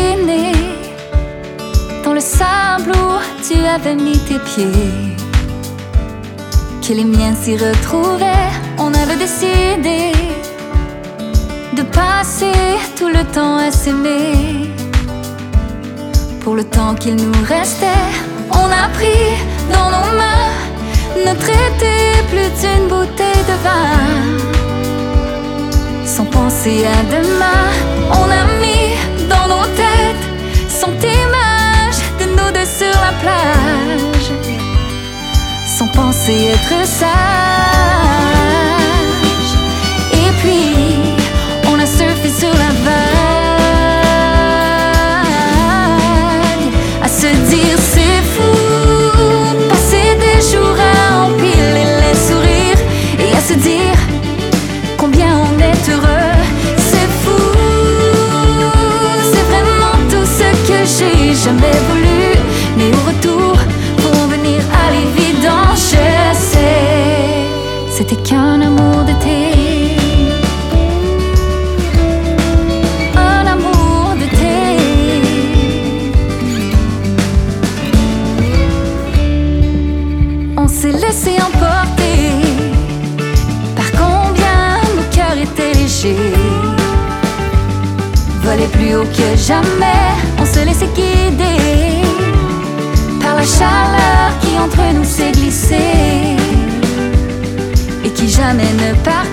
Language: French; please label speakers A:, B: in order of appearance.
A: dessiné dans le sable où tu avais mis tes pieds, que les miens s'y retrouvaient. On avait décidé de passer tout le temps à s'aimer. Pour le temps qu'il nous restait, on a pris dans nos mains notre été, plus d'une bouteille de vin. Sans penser à demain, on a mis dans nos têtes cent images de nous deux sur la plage. Sans penser être sage. Et puis, on a surfé sur la vague, à se dire c'est fou, passer des jours à empiler les sourires, et à se dire combien on est heureux. C'est fou, c'est vraiment tout ce que j'ai jamais voulu. Mais au retour, pour en venir à l'évidence, je sais, c'était qu'un amour d'été. Un amour d'été. On s'est laissé emporter par combien nos cœurs étaient légers. Voler plus haut que jamais, on se laissait guider par la chaleur qui entre nous s'est glissée et qui jamais ne part